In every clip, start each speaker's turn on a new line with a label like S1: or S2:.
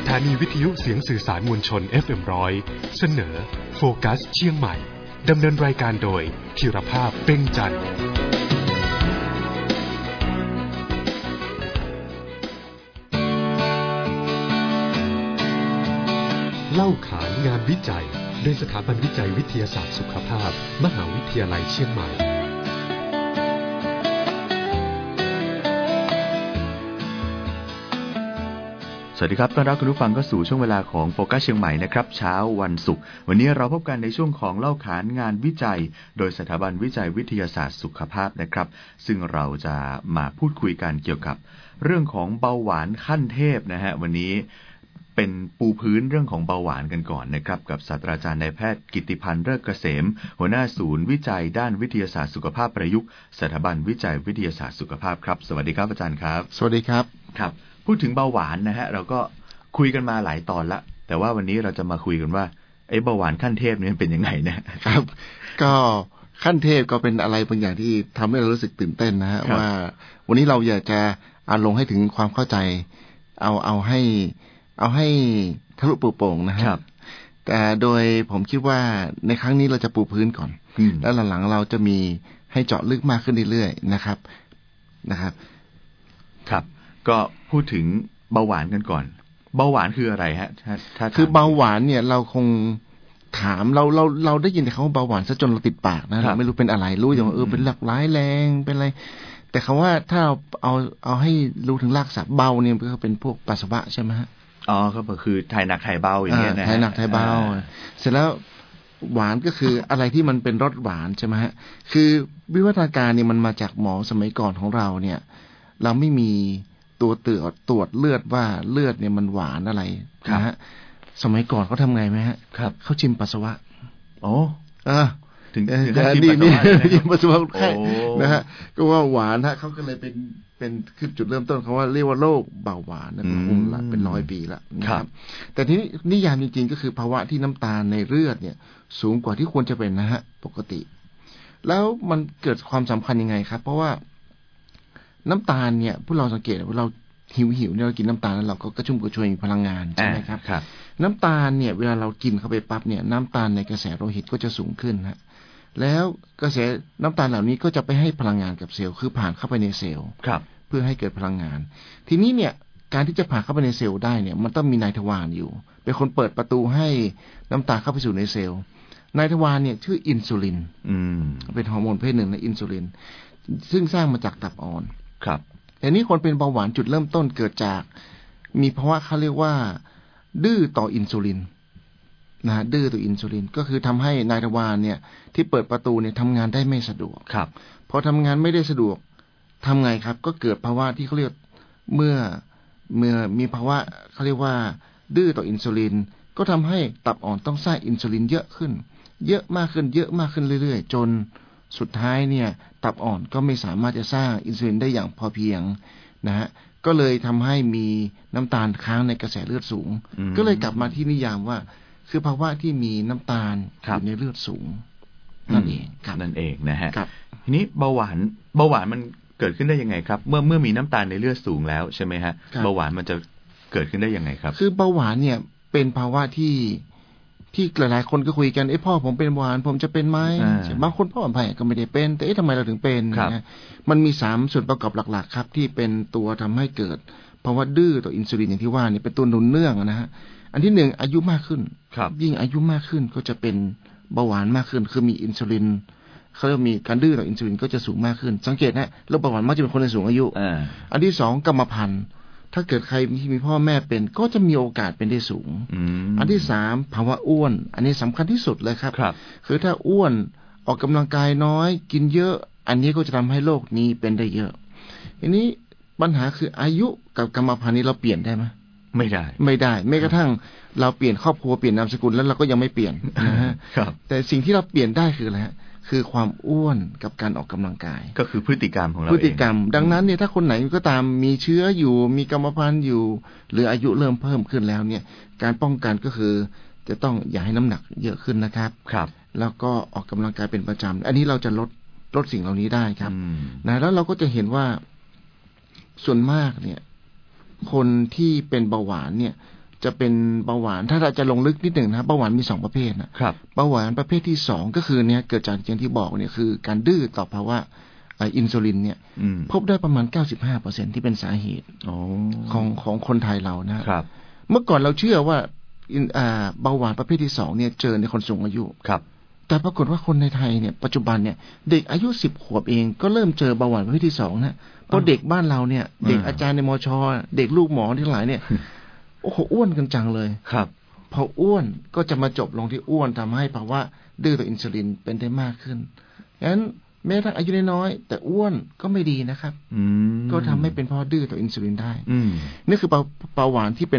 S1: ถานีวิทยุเสียงสื่อสารมวลชน FM 100เสนอโฟกัสเชียงใหม่ดำเนินรายการโดยธีรภาพเป้งจันทร์เล่าขานงานวิจัยโดยสถาบันวิจัยวิทยาศาสตร์สุขภาพมหาวิทยาลัยเชียงใหม่
S2: สวัสดีครับต้อนรับคุณผู้ฟังเข้าสู่ช่วงเวลาของโฟกัสเชียงใหม่นะครับเช้าวันศุกร์วันนี้เราพบกันในช่วงของเล่าขานงานวิจัยโดยสถาบันวิจัยวิทยาศาสตร์สุขภาพนะครับซึ่งเราจะมาพูดคุยกันเกี่ยวกับเรื่องของเบาหวานขั้นเทพนะฮะวันนี้เป็นปูพื้นเรื่องของเบาหวานกันก่อนนะครับกับศาสตราจารย์นายแพทย์กิตติพันธ์เลิศเกษมหัวหน้าศูนย์วิจัยด้านวิทยาศาสตร์สุขภาพประยุกต์สถาบันวิจัยวิทยาศาสตร์สุขภาพครับสวัสดีครับอาจารย์ครับ
S3: สวัสดีครับ
S2: ครับพูดถึงเบาหวานนะฮะเราก็คุยกันมาหลายตอนละแต่ว่าวันนี้เราจะมาคุยกันว่าไอ้เบาหวานขั้นเทพนี่เป็นยังไงนะครับ
S3: ก็ขั้นเทพก็เป็นอะไรบางอย่างที่ทำให้เรารู้สึกตื่นเต้นนะฮะว่าวันนี้เราอยากจะลงให้ถึงความเข้าใจเอาให้ทะลุปูโป่งนะฮะแต่โดยผมคิดว่าในครั้งนี้เราจะปูพื้นก่อนแล้วหลังๆเราจะมีให้เจาะลึกมากขึ้นเรื่อยๆนะครับ
S2: ครับก็พูดถึงเบาหวานกันก่อนเบาหวานคืออะไรฮะ
S3: คือเบาหวานเนี่ยเราคงถามเราได้ยินแต่คำว่าเบาหวานซะจนเราติดปากนะเราไม่รู้เป็นอะไรรู้อย่างว่าเป็นหลักร้ายแรงเป็นอะไรแต่คำว่าถ้าเอาให้รู้ถึงรากศัพท์เบาเนี่ยก็เป็นพวกปัสสาวะใช่ไหมฮะ
S2: อ๋อก็คือถ่ายหนักถ่ายเบาอย่างเงี้ยนะ
S3: ถ่ายหนักถ่ายเบาเสร็จแล้วหวานก็คืออะไรที่มันเป็นรสหวานใช่ไหมฮะคือวิวัฒนาการเนี่ยมันมาจากหมอสมัยก่อนของเราเนี่ยเราไม่มีตัวตรวจเลือดว่าเลือดเนี่ยมันหวานอะไรนะฮะสมัยก่อนเขาทำไงไหมฮะเขาชิมปัสสาวะ
S2: โอ้ถึง
S3: ชิมปัสสาวะแค่นะฮะก็ว่าหวานฮะเขาก็เลยเป็นคือจุดเริ่มต้นเขาว่าเรียกว่าโรคเบาหวานนะเป็น100 ปีละนะครับแต่ทีนี้นิยามจริงๆก็คือภาวะที่น้ำตาลในเลือดเนี่ยสูงกว่าที่ควรจะเป็นนะฮะปกติแล้วมันเกิดความสำคัญยังไงครับเพราะว่าน้ำตาลเนี่ยพวกเราสังเกตว่าเราหิวเนี่ยเรากินน้ำตาลแล้วเราก็กระชุ่มกระชวยมีพลังงานใช่ไหมครับน้ำตาลเนี่ยเวลาเรากินเข้าไปปั๊บเนี่ยน้ำตาลในกระแสโลหิตก็จะสูงขึ้นฮะแล้วกระแสน้ำตาลเหล่านี้ก็จะไปให้พลังงานกับเซลล์คือผ่านเข้าไปในเซลล์เพื่อให้เกิดพลังงานทีนี้เนี่ยการที่จะผ่านเข้าไปในเซลล์ได้เนี่ยมันต้องมีนายทวารอยู่เป็นคนเปิดประตูให้น้ำตาลเข้าไปสู่ในเซลล์นายทวารเนี่ยชื่ออินซูลินเป็นฮอร์โมนประเภทหนึ่งในอินซูลินซึ่งสร้างมาจากตับอ่อน
S2: ครับ
S3: แต่นี้คนเป็นเบาหวานจุดเริ่มต้นเกิดจากมีภาวะเขาเรียกว่าดื้อต่ออินซูลินนะดื้อต่ออินซูลินก็คือทำให้นายทวารเนี่ยที่เปิดประตูเนี่ยทำงานได้ไม่สะดวก
S2: ครับ
S3: พอทำงานไม่ได้สะดวกทำไงครับก็เกิดภาวะที่เขาเรียกเมื่อมีภาวะเขาเรียกว่าดื้อต่ออินซูลินก็ทำให้ตับอ่อนต้องสร้างอินซูลินเยอะขึ้นเยอะมากขึ้นเรื่อยๆจนสุดท้ายเนี่ยตับอ่อนก็ไม่สามารถจะสร้างอินซูลินได้อย่างพอเพียงนะฮะก็เลยทำให้มีน้ำตาลค้างในกระแสเลือดสูงก็เลยกลับมาที่นิยามว่าคือภาวะที่มีน้ำตาลอยู่ในเลือดสูงนั่นเอง
S2: นั่นเองนะฮะทีนี้เบาหวานมันเกิดขึ้นได้ยังไงครับเมื่อมีน้ำตาลในเลือดสูงแล้วใช่ไหมฮะเบาหวานมันจะเกิดขึ้นได้ยังไงครับ
S3: คือเบาหวานเนี่ยเป็นภาวะที่หลายๆคนก็คุยกันพ่อผมเป็นเบาหวานผมจะเป็นไหมบางคนพ่อผมก็ไม่ได้เป็นแต่ทำไมเราถึงเป็นนะมันมี3ส่วนประกอบหลักๆครับที่เป็นตัวทำให้เกิดภาวะดื้อต่ออินซูลินอย่างที่ว่านี่เป็นตัวหนุนเนื่องนะฮะอันที่1อายุมากขึ้นยิ่งอายุมากขึ้นก็จะเป็นเบาหวานมากขึ้นคือมีอินซูลินเขาเรียกมีการดื้อต่ออินซูลินก็จะสูงมากขึ้นสังเกตนะโรคเบาหวานมักจะเป็นคนในสูงอายุอันที่2กรรมพันธุ์ถ้าเกิดใครที่มีพ่อแม่เป็นก็จะมีโอกาสเป็นได้สูงอันที่3ภาวะอ้วนอันนี้สำคัญที่สุดเลยครับคือถ้าอ้วนออกกำลังกายน้อยกินเยอะอันนี้ก็จะทำให้โรคนี้เป็นได้เยอะทีนี้ปัญหาคืออายุกับกรรมพันธุ์นี้เราเปลี่ยนได้ไหม
S2: ไม่ได้
S3: แม้กระทั่งเราเปลี่ยนครอบครัวเปลี่ยนนามสกุลแล้วเราก็ยังไม่เปลี่ยนนะฮะแต่สิ่งที่เราเปลี่ยนได้คืออะไรฮะคือความอ้วนกับการออกกำลังกาย
S2: ก็คือพฤติกรรมของเราเอง
S3: พฤติกรรมดังนั้นเนี่ยถ้าคนไหนก็ตามมีเชื้ออยู่มีกรรมพันธุ์อยู่หรืออายุเริ่มเพิ่มขึ้นแล้วเนี่ยการป้องกันก็คือจะต้องอย่าให้น้ำหนักเยอะขึ้นนะครับแล้วก็ออกกำลังกายเป็นประจำอันนี้เราจะลดสิ่งเหล่านี้ได้ครับนะแล้วเราก็จะเห็นว่าส่วนมากเนี่ยคนที่เป็นเบาหวานเนี่ยจะเป็นเบาหวานถ้าเราจะลงลึกนิดหนึ่งนะเบาหวานมี2ประเภทนะครับเบาหวานประเภทที่2ก็คือเนี่ยเกิดจากอย่างที่บอกเนี่ยคือการดื้อต่อภาวะอินซูลินเนี่ยพบได้ประมาณ 95% ที่เป็นสาเหตุของคนไทยเรานะครับเมื่อก่อนเราเชื่อว่าเบาหวานประเภทที่2เนี่ยเจอในคนสูงอายุครับแต่ปรากฏว่าคนในไทยเนี่ยปัจจุบันเนี่ยเด็กอายุ10 ขวบเองก็เริ่มเจอเบาหวานประเภทที่2นะเพราะเด็กบ้านเราเนี่ยเด็กอาจารย์ในมช.เด็กลูกหมอทั้งหลายเนี่ยโอ้โหอ้วนกันจังเลยครับพออ้วนก็จะมาจบลงที่อ้วนทำให้ภาวะดื้อต่ออินซูลินเป็นได้มากขึ้นงั้นแม้ถ้าอายุน้อยแต่อ้วนก็ไม่ดีนะครับก็ทำให้เป็นเพราะดื้อต่ออินซูลินได้นี่คือเบาหวานที่เป็น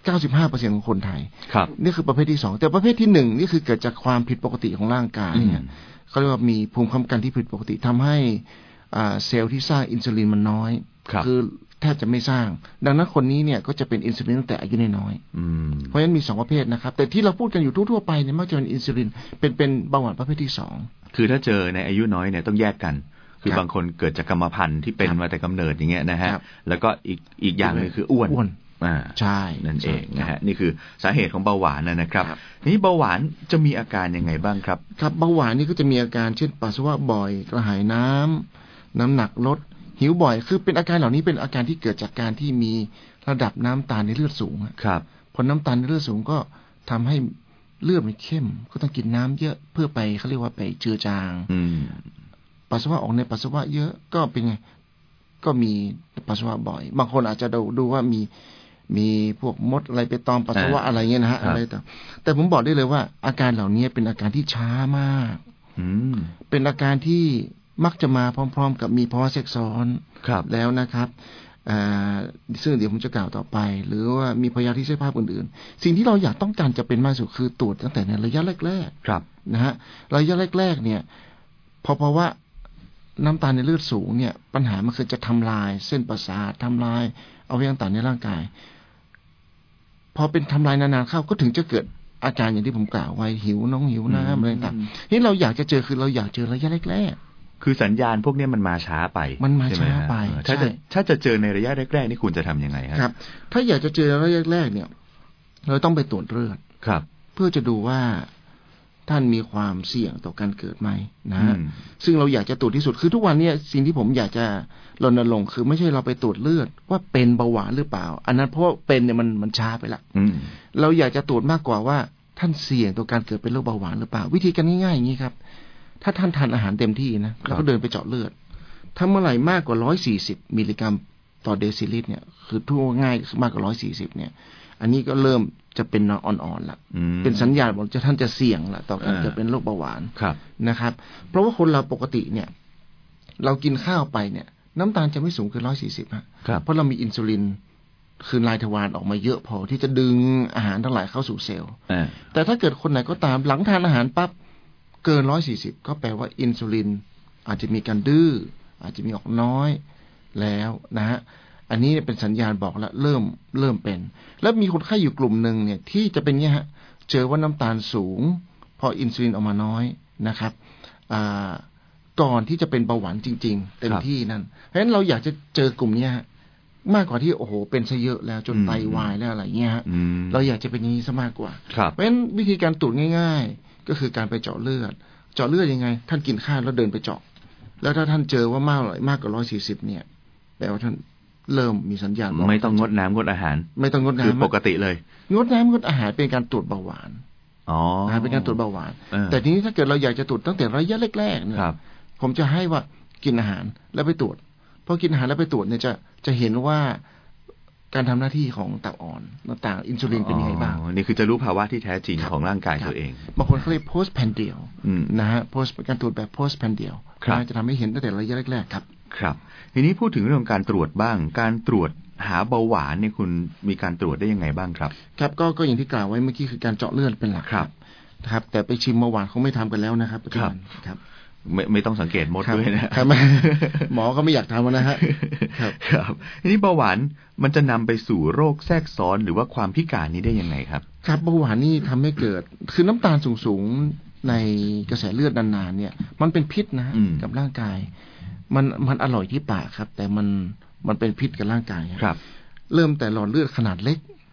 S3: 95% ของคนไทยนี่คือประเภทที่2แต่ประเภทที่1นี่คือเกิดจากความผิดปกติของร่างกายเนี่ยเขาเรียกว่ามีภูมิคุ้มกันที่ผิดปกติทำให้เซลล์ที่สร้างอินซูลินมันน้อยคือแทบจะไม่สร้างดังนั้นคนนี้เนี่ยก็จะเป็นอินซูลินตั้งแต่อายุน้อยเพราะฉะนั้นมี2ประเภทนะครับแต่ที่เราพูดกันอยู่ทั่วๆไปเนี่ยมักจะเป็นอินซูลินเป็นเบาหวานประเภทที่2คือถ้าเจอในอายุน้อยเนี่ยต้องแยกกันคือบางคนเกิดจากกรรมพันธุ์ที่เป็นมาแต่กำเนิดอย่างเงี้ยนะฮะแล้วก็อีกอย่างนึงคืออ้วนใช่นั่นเองนะฮะนี่คือสาเหตุของเบาหวานนะครับนี่เบาหวานจะมีอาการยังไงบ้างครับครับเบาหวานนี่ก็จะมีอาการเช่นปัสสาวะบ่อยกระหายน้ำหนักลดหิวบ่อยคือเป็นอาการเหล่านี้เป็นอาการที่เกิดจากการที่มีระดับน้ำตาลในเลือดสูงครับพอน้ำตาลในเลือดสูงก็ทำให้เลือดมันเข้มก็ต้องกินน้ำเยอะเพื่อไปเขาเรียกว่าไปเจือจางปัสสาวะออกในปัสสาวะเยอะก็เป็นไงก็มีปัสสาวะบ่อยบางคนอาจจะดูว่ามีพวกมดอะไรไปตอมปัสสาวะอะไรเงี้ยนะฮะอะไรแต่ผมบอกได้เลยว่าอาการเหล่านี้เป็นอาการที่ช้ามากเป็นอาการที่มักจะมาพร้อมๆกับมีภาวะแทรกซ้อนแล้วนะครับซึ่งเดี๋ยวผมจะกล่าวต่อไปหรือว่ามีพยาธิแทรกภาพอื่นๆสิ่งที่เราอยากต้องการจะเป็นมากสุดคือตรวจตั้งแต่ในระยะแรกๆนะฮะระยะแรกๆเนี่ยพอภาวะน้ำตาลในเลือดสูงเนี่ยปัญหามันคือจะทำลายเส้นประสาททำลายอวัยวะต่างๆในร่างกายพอเป็นทำลายนานๆเข้าก็ถึงจะเกิดอาการอย่างที่ผมกล่าวไว้หิวน้ำอะไรต่างๆที่เราอยากจะเจอคือเราอยากเจอระยะแรกๆคือสัญญาณพวกนี้มันมาช้าไปถ้าจะเจอในระยะแรกๆนี่คุณจะทำยังไงครับถ้าอยากจะเจอระยะแรกเนี่ยเราต้องไปตรวจเลือดครับเพื่อจะดูว่าท่านมีความเสี่ยงต่อการเกิดไหมนะซึ่งเราอยากจะตรวจที่สุดคือทุกวันนี้สิ่งที่ผมอยากจะรณรงค์คือไม่ใช่เราไปตรวจเลือดว่าเป็นเบาหวานหรือเปล่าอันนั้นเพราะเป็นเนี่ยมันช้าไปละเราอยากจะตรวจมากกว่าว่าท่านเสี่ยงต่อการเกิดเป็นโรคเบาหวานหรือเปล่าวิธีการง่ายๆอย่างนี้ครับถ้าท่านทานอาหารเต็มที่นะแล้วก็เดินไปเจาะเลือดถ้าเมื่อไหร่มากกว่า140มิลลิกรัมต่อเดซิลิตรเนี่ยคือทั่วง่ายมากกว่า140เนี่ยอันนี้ก็เริ่มจะเป็นอ่อนๆละเป็นสัญญาณบอกท่านจะเสี่ยงละต่อการเกิดเป็นโรคเบาหวานนะครับเพราะว่าคนเราปกติเนี่ยเรากินข้าวไปเนี่ยน้ำตาลจะไม่สูงเกิน140ฮะเพราะเรามีอินซูลินคือลายทวารออกมาเยอะพอที่จะดึงอาหารทั้งหลายเข้าสู่เซลล์แต่ถ้าเกิดคนไหนก็ตามหลังทานอาหารปั๊บเกิน140ก็แปลว่าอินซูลินอาจจะมีการดื้ออาจจะมีออกน้อยแล้วนะฮะอันนี้เป็นสัญญาณบอกแล้วเริ่มเป็นแล้วมีคนไข้อยู่กลุ่มหนึ่งเนี่ยที่จะเป็นเงี้ยฮะเจอว่าน้ำตาลสูงพออินซูลินออกมาน้อยนะครับก่อนที่จะเป็นเบาหวานจริงๆเต็มที่นั่นเพราะฉะนั้นเราอยากจะเจอกลุ่มนี้ฮะมากกว่าที่โอ้โหเป็นซะเยอะแล้วจนไตวายแล้วอะไรเงี้ยฮะเราอยากจะเป็นอย่างนี้ซะมากกว่าเพราะฉะนั้นวิธีการตรวจง่ายๆก็คือการไปเจาะเลือดยังไงท่านกินข้าวแล้วเดินไปเจาะแล้วถ้าท่านเจอว่ามากกว่า140เนี่ยแปลว่าท่านเริ่มมีสัญญาณไม่ต้องงดน้ำงดอาหารไม่ต้องงดน้ำคือปกติเลยงดน้ำงดอาหารเป็นการตรวจเบาหวานเป็นการตรวจเบาหวานแต่ทีนี้ถ้าเกิดเราอยากจะตรวจตั้งแต่ระยะแรกๆเนี่ยผมจะให้ว่ากินอาหารแล้วไปตรวจพอกินอาหารแล้วไปตรวจเนี่ยจะเห็นว่าการทำหน้าที่ของตับอ่อนต่างๆอินซูลินเป็นยังไงบ้างนี่คือจะรู้ภาวะที่แท้จริงของร่างกายตัวเองบางคนเขาเรียก post prandial นะฮะ post การตรวจแบบ post prandial จะทำให้เห็นตั้งแต่ระยะแรกๆครับทีนี้พูดถึงเรื่องการตรวจบ้างการตรวจหาเบาหวานเนี่ยคุณมีการตรวจได้ยังไงบ้างครับครับก็อย่างที่กล่าวไว้เมื่อกี้คือการเจาะเลือดเป็นหลักครับแต่ไปชิมเบาหวานเขาไม่ทำกันแล้วนะครับปัจจุบันครับไม่ต้องสังเกตมดด้วยนะครับหมอก็ไม่อยากทำนะฮะครับทีนี้เบาหวานมันจะนำไปสู่โรคแทรกซ้อนหรือว่าความพิการนี้ได้ยังไงครับครับเบาหวานนี่ทำให้เกิดคือน้ำตาลสูงในกระแสเลือดนานๆเนี่ยมันเป็นพิษนะกับร่างกายมันอร่อยที่ปากครับแต่มันเป็นพิษกับร่างกายครับเริ่มแต่หลอดเลือดขนาดเล็ก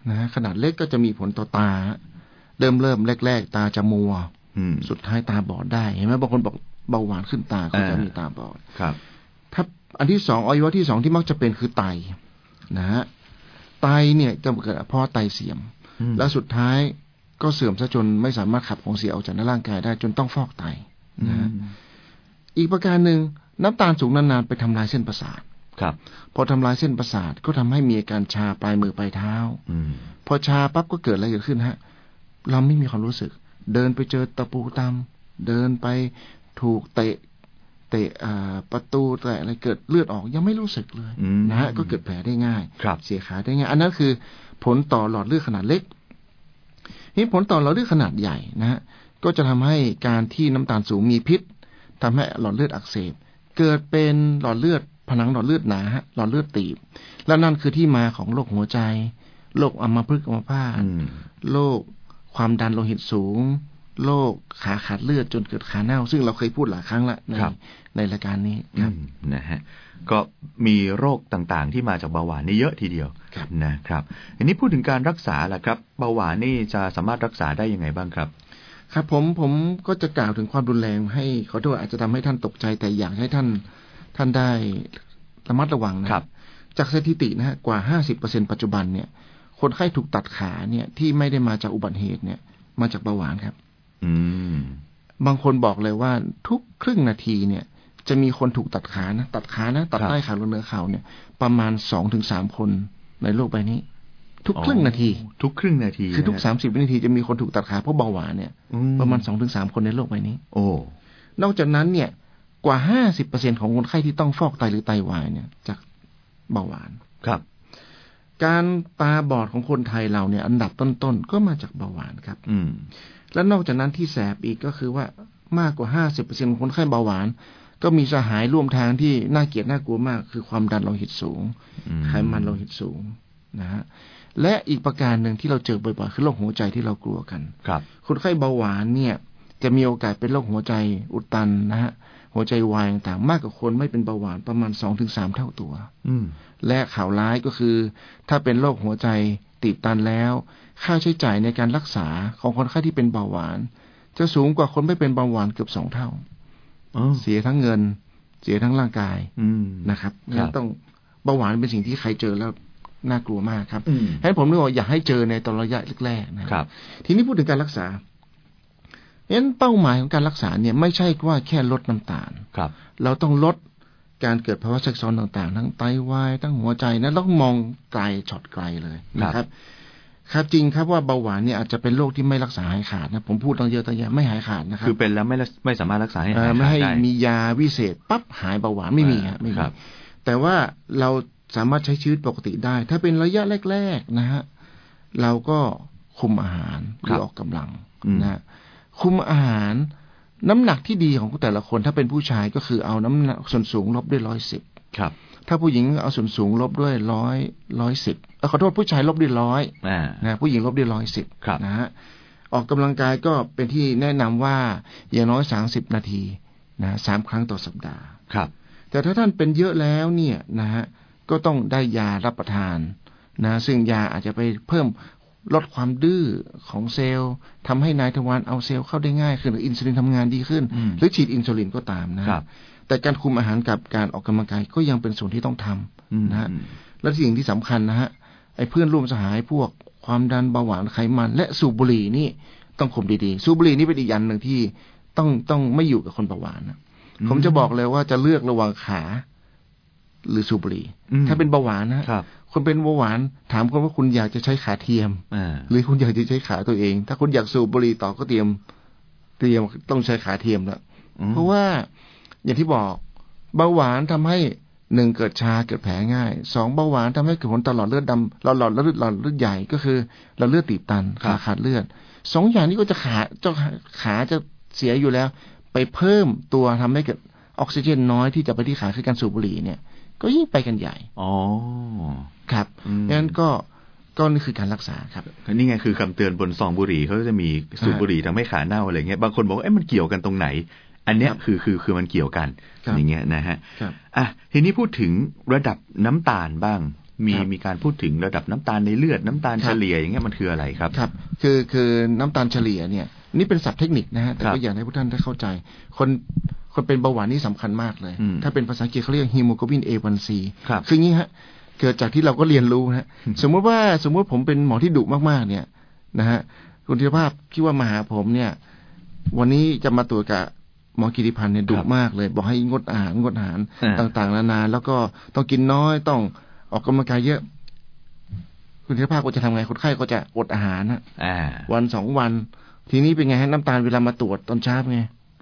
S3: นะขนาดเล็กก็จะมีผลต่อตาเริ่มแรกๆตาจะมัวสุดท้ายตาบอดได้เห็นไหมบางคนบอกเบาหวานขึ้นตาก็จะมีตาบอด
S2: ครับ
S3: ถ้าอันที่สองอวัยวะที่สองที่มักจะเป็นคือไตนะฮะไตเนี่ยจะเกิดเพราะไตเสื่อมแล้วสุดท้ายก็เสื่อมซะจนไม่สามารถขับของเสียออกจากในร่างกายได้จนต้องฟอกไตนะอีกประการหนึ่งน้ำตาลสูงนานๆไปทำลายเส้นประสาท
S2: ครับ
S3: พอทำลายเส้นประสาทก็ทำให้มีอาการชาปลายมือปลายเท้าพอชาปั๊บก็เกิดอะไรเกิดขึ้นฮะเราไม่มีความรู้สึกเดินไปเจอตะปูตำเดินไปถูกเตะประตูแตะอะไรเกิดเลือดออกยังไม่รู้สึกเลยนะฮะก็เกิดแผลได้ง่ายเสียขาได้ง่ายอันนั้นคือผลต่อหลอดเลือดขนาดเล็กนี่ผลต่อหลอดเลือดขนาดใหญ่นะฮะก็จะทำให้การที่น้ำตาลสูงมีพิษทำให้หลอดเลือดอักเสบเกิดเป็นหลอดเลือดผนังหลอดเลือดหนาหลอดเลือดตีบและนั่นคือที่มาของโรคหัวใจโรคอัมพฤกษ์อัมพาตโรคความดันโลหิตสูงโรคขาขาดเลือดจนเกิดขาเน่าซึ่งเราเคยพูดหลายครั้งละในรายการนี้ครับ
S2: นะฮะก็มีโรคต่างๆที่มาจากเบาหวานนี่เยอะทีเดียวนะครับอันนี้พูดถึงการรักษาล่ะครับเบาหวานนี่จะสามารถรักษาได้ยังไงบ้างครับ
S3: ครับผมก็จะกล่าวถึงความรุนแรงให้ขอโทษอาจจะทำให้ท่านตกใจแต่อยากให้ท่านได้ระมัดระวังนะครับจากสถิตินะฮะกว่า 50% ปัจจุบันเนี่ยคนไข้ถูกตัดขาเนี่ยที่ไม่ได้มาจากอุบัติเหตุเนี่ยมาจากเบาหวานครับบางคนบอกเลยว่าทุกครึ่งนาทีเนี่ยจะมีคนถูกตัดขาตัดใต้ขาลงเหนือเข่าเนี่ยประมาณ 2-3 คนในโลกใบนี้ทุกครึ่งนาทีคือทุก30 วินาทีจะมีคนถูกตัดขาเพราะเบาหวานเนี่ยประมาณ 2-3 คนในโลกใบนี้นอกจากนั้นเนี่ยกว่า 50% ของคนไข้ที่ต้องฟอกไตหรือไตวายเนี่ยจากเบาหวาน
S2: ครับ
S3: การตาบอดของคนไทยเราเนี่ยอันดับต้นๆก็มาจากเบาหวานครับและนอกจากนั้นที่แสบอีกก็คือว่ามากกว่า 50% ของคนไข้เบาหวานก็มีสหายร่วมทางที่น่าเกลียดน่ากลัวมากคือความดันโลหิตสูงไขมันโลหิตสูงนะฮะและอีกประการหนึ่งที่เราเจอบ่อยๆคือโรคหัวใจที่เรากลัวกันคนไข้เบาหวานเนี่ยจะมีโอกาสเป็นโรคหัวใจอุดตันนะฮะหัวใจวายต่างๆมากกว่าคนไม่เป็นเบาหวานประมาณ 2-3 เท่าตัวและข่าวร้ายก็คือถ้าเป็นโรคหัวใจตีบตันแล้วค่าใช้จ่ายในการรักษาของคนไข้ที่เป็นเบาหวานจะสูงกว่าคนไม่เป็นเบาหวานเกือบ2 เท่าเสียทั้งเงินเสียทั้งร่างกายนะครับงั้นต้องเบาหวานเป็นสิ่งที่ใครเจอแล้วน่ากลัวมากครับให้ผมนึกว่าอยากให้เจอในตอนระยะแรกๆนะครับทีนี้พูดถึงการรักษางั้นเป้าหมายของการรักษาเนี่ยไม่ใช่ว่าแค่ลดน้ำตาลเราต้องลดการเกิดภาวะแทรกซ้อนต่างๆทั้งไตวายทั้งหัวใจนะต้องมองไกลช็อตไกลเลยนะครับครับจริงครับว่าเบาหวานเนี่ยอาจจะเป็นโรคที่ไม่รักษาหายขาดนะผมพูดตั้งเยอะตั้งแยะไม่หายขาดนะครับ
S2: คือเป็นแล้วไม่สามารถรักษาให้หายขาดได้
S3: ไม่ให้มียาวิเศษปั๊บหายเบาหวานไม่มีครับไม่มีแต่ว่าเราสามารถใช้ชีวิตปกติได้ถ้าเป็นระยะแรกๆนะฮะเราก็คุมอาหารหรือออกกำลังนะคุมอาหารน้ำหนักที่ดีของแต่ละคนถ้าเป็นผู้ชายก็คือเอาน้ำหนักส่วนสูงลบด้วย110
S2: ครับ
S3: ถ้าผู้หญิงเอาส่วนสูงลบด้วย110ขอโทษผู้ชายลบด้วย100นะผู้หญิงลบด้วย110นะฮะออกกำลังกายก็เป็นที่แนะนำว่าอย่างน้อย30 นาทีนะ3 ครั้งต่อสัปดาห์
S2: ครับ
S3: แต่ถ้าท่านเป็นเยอะแล้วเนี่ยนะฮะก็ต้องได้ยารับประทานนะซึ่งยาอาจจะไปเพิ่มลดความดื้อของเซลล์ทำให้นายทวารเอาเซลล์เข้าได้ง่ายขึ้นหรืออินซูลินทำงานดีขึ้นหรือฉีดอินซูลินก็ตามนะครับแต่การคุมอาหารกับการออกกำลังกายก็ยังเป็นส่วนที่ต้องทำนะฮะและสิ่งที่สำคัญนะฮะไอ้เพื่อนร่วมสหายพวกความดันเบาหวานไขมันและสูบบุหรี่นี่ต้องคุมดีๆสูบบุหรี่นี่เป็นอีกอย่างหนึ่งที่ต้องไม่อยู่กับคนเบาหวานนะผมจะบอกเลยว่าจะเลือกระหว่างขาหรือสูบบุหรี่ถ้าเป็นเบาหวานนะคนเป็นเบาหวานถามคนว่าคุณอยากจะใช้ขาเทียมหรือคุณอยากจะใช้ขาตัวเองถ้าคุณอยากสูบบุหรี่ต่อก็เตรียมต้องใช้ขาเทียมแล้วเพราะว่าอย่างที่บอกเบาหวานทำให้1เกิดชาเกิดแผลง่าย2เบาหวานทำให้เกิดผลต่อหลอดเลือดดำหลอดเลือดใหญ่ก็คือหลอดเลือดตีบตันขาดเลือด2อย่างนี้ก็จะขาจะเสียอยู่แล้วไปเพิ่มตัวทำให้เกิดออกซิเจนน้อยที่จะไปที่ขาคือการสูบบุหรี่เนี่ยก็ยิ่งไปกันใหญ่ครับงั้นก็นี่คือการรักษาครับ
S2: นี่ไงคือคำเตือนบนซองบุหรี่เขาจะมีสูบบุหรี่ทำให้ขาเน่าอะไรเงี้ยบางคนบอกมันเกี่ยวกันตรงไหนอันเนี้ยคือมันเกี่ยวกันอย่างเงี้ยนะฮะทีนี้พูดถึงระดับน้ำตาลบ้างมีการพูดถึงระดับน้ำตาลในเลือดน้ำตาลเฉลี่ยอย่างเงี้ยมันคืออะไรครับ
S3: ครับคือน้ำตาลเฉลี่ยเนี่ยนี่เป็นศัพท์เทคนิคนะฮะแต่ก็อยากให้ผู้ท่านได้เข้าใจคนเป็นเบาหวานนี่สำคัญมากเลยถ้าเป็นภาษาอังกฤษเขาเรียกฮีโมโกลบิน A1C คืออย่างนี้ฮะเกิดจากที่เราก็เรียนรู้ฮะสมมติผมเป็นหมอที่ดุมากๆเนี่ยนะฮะคุณธีรภาพคิดว่ามาหาผมเนี่ยวันนี้จะมาตรวจกับหมอกิติพันธ์เนี่ยดุมากเลยบอกให้งดอาหารต่างๆนานาแล้วก็ต้องกินน้อยต้องออกกำลังกายเยอะคุณธีรภาพก็จะทำไงคนไข้ก็จะอดอาหารวัน2 วันทีนี้เป็นไงฮะน้ำตาลเวลามาตรวจตอนเช้าไง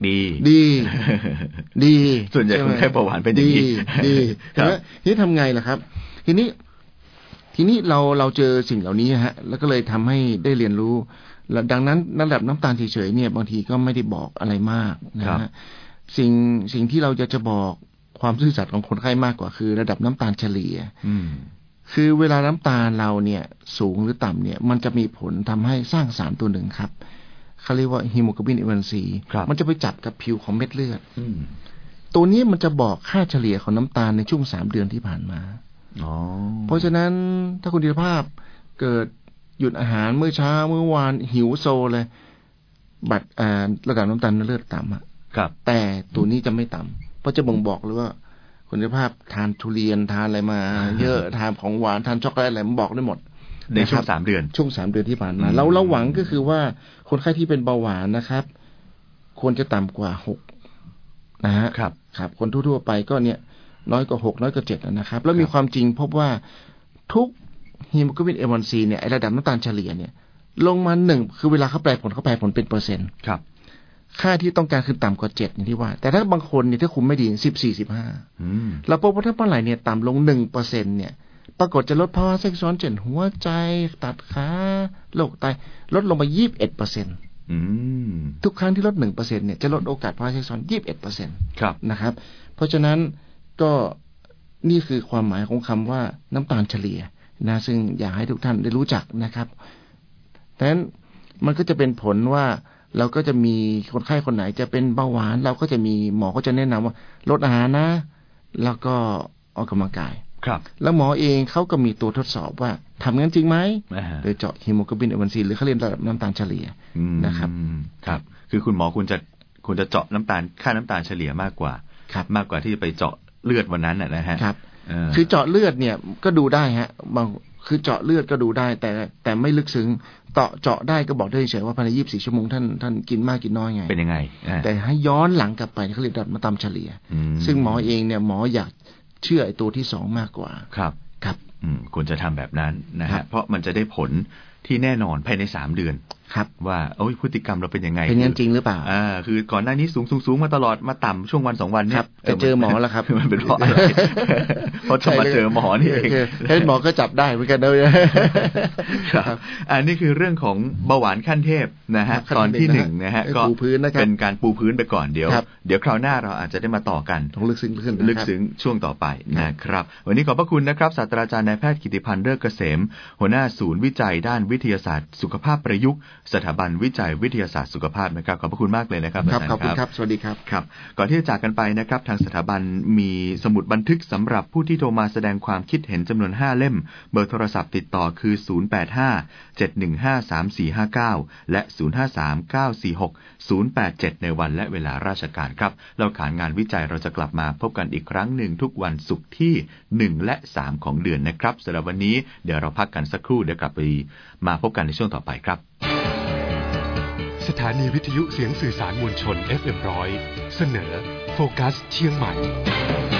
S3: ดี
S2: ส่วนใหญ่คนไข้เบาหวานเป็นอย่างนี้
S3: ดีทีนี้ทำไงล่ะครับทีนี้เราเจอสิ่งเหล่านี้ฮะแล้วก็เลยทำให้ได้เรียนรู้ดังนั้นระดับน้ำตาลเฉยๆเนี่ยบางทีก็ไม่ได้บอกอะไรมากนะฮะสิ่งที่เราจะบอกความซื่อสัตย์ของคนไข้มากกว่าคือระดับน้ำตาลเฉลี่ยคือเวลาน้ำตาลเราเนี่ยสูงหรือต่ำเนี่ยมันจะมีผลทำให้สร้างสารตัวหนึ่งครับเขาเรียกว่าฮีโมโกลบิน A1C มันจะไปจับกับผิวของเม็ดเลือดตัวนี้มันจะบอกค่าเฉลี่ยของน้ำตาลในช่วง3 เดือนที่ผ่านมาเพราะฉะนั้นถ้าคุณธีรภาพเกิดหยุดอาหารเมื่อเช้าเมื่อวานหิวโซเลยระดับน้ำตาลในเลือดต่ำแต่ตัวนี้จะไม่ต่ำเพราะจะบ่งบอกเลยว่าคุณธีรภาพทานทุเรียนทานอะไรมาเยอะทานของหวานทานช็อกโกแลตอะไรมันบอกได้หมด
S2: ในช่วง3 เดือน
S3: ที่ผ่านมาเราหวังก็คือว่าคนไข้ที่เป็นเบาหวานนะครับควรจะต่ำกว่า6นะฮะครับคนทั่วๆไปก็เนี่ยน้อยกว่า6น้อยกว่า7นะครับแล้วมีความจริงพบว่าทุกฮีโมโกลบิน A1C เนี่ยระดับน้ำตาลเฉลี่ยเนี่ยลงมา1คือเวลาเขาแปลผลเป็นเปอร์เซ็นต์ค่าที่ต้องการคือต่ำกว่า7อย่างที่ว่าแต่ถ้าบางคนเนี่ยถ้าคุมไม่ดี14-15เราพบว่าถ้าเมื่อไหร่เนี่ยต่ำลง 1% เนี่ยปรากฏจะลดภาวะแทรกซ้อนเช่นหัวใจตัดขาโรคไตลดลงไป 21%ทุกครั้งที่ลด 1% เนี่ยจะลดโอกาสภาวะแทรกซ้อน 21% นะครับเพราะฉะนั้นก็นี่คือความหมายของคำว่าน้ำตาลเฉลี่ยนะซึ่งอยากให้ทุกท่านได้รู้จักนะครับดังนั้นมันก็จะเป็นผลว่าเราก็จะมีคนไข้คนไหนจะเป็นเบาหวานเราก็จะมีหมอก็จะแนะนำว่าลดอาหารนะแล้วก็ออกกำลังกายแล้วหมอเองเขาก็มีตัวทดสอบว่าทำงั้นจริงไหมโดยเจาะฮีโมโกลบิน A1C หรือเขาเรียกระดับน้ำตาลเฉลี่ยนะครับ
S2: ครับคือคุณหมอคุณจะเจาะน้ำตาลค่าน้ำตาลเฉลี่ยมากกว่าที่จะไปเจาะเลือดวันนั้นนะฮะ
S3: คือเจาะเลือดเนี่ยก็ดูได้ฮะคือเจาะเลือดก็ดูได้แต่ไม่ลึกซึ้งเจาะได้ก็บอกได้เฉยว่าภายใน24 ชั่วโมงท่านกินมากกินน้อยไง
S2: เป็นยังไง
S3: แต่ให้ย้อนหลังกลับไปเขาเรียกระดับน้ำตาลเฉลี่ยซึ่งหมอเองเนี่ยหมออยากเชื่อไอ้ตัวที่2มากกว่า
S2: ครับควรจะทำแบบนั้นนะฮะเพราะมันจะได้ผลที่แน่นอนภายใน3 เดือนว่าพฤติกรรมเราเป็นยังไง
S3: เป็นจริงหรือเปล่า
S2: คือก่อนหน้านี้สูงมาตลอดมาต่ำช่วงวัน2 วันเนี่ย
S3: จะเจอหมอแล้วครับ
S2: มันเป็นเพราะอะไรเพราะจะมาเจอหมอนี่เอง
S3: ให้หมอก็จับได้เหมือนกันเลย
S2: ครับนี่คือเรื่องของเบาหวานขั้นเทพนะฮะตอนที่1นะฮะก็เป็นการปูพื้นไปก่อนเดี๋ยวคราวหน้าเราอาจจะได้มาต่อกัน
S3: ลึกซึ้ง
S2: ช่วงต่อไปนะครับวันนี้ขอบพระคุณนะครับศาสตราจารย์นายแพทย์กิติพันธ์เลิศเกษมหัวหน้าศูนย์วิจัยด้านวิทยาศาสตร์สุขภาพประยุกต์สถาบันวิจัยวิทยาศาสตร์สุขภาพนะครับขอบพระคุณมากเลยนะครับ
S3: ขอบคุณครับสวัสดีครับ
S2: ครับก่อนที่จะจากกันไปนะครับทางสถาบันมีสมุดบันทึกสำหรับผู้ที่โทรมาแสดงความคิดเห็นจำนวน5 เล่มเบอร์โทรศัพท์ติดต่อคือ085-715-3459และ053-946-087ในวันและเวลาราชการครับเราขานงานวิจัยเราจะกลับมาพบกันอีกครั้งหนึ่งทุกวันศุกร์ที่1และ3ของเดือนนะครับสำหรับวันนี้เดี๋ยวเราพักกันสักครู่เดี๋ยวกลับไปมาพบกันในช่วงต่อไปครับ
S1: สถานีวิทยุเสียงสื่อสารมวลชน FM100 เสนอโฟกัสเชียงใหม่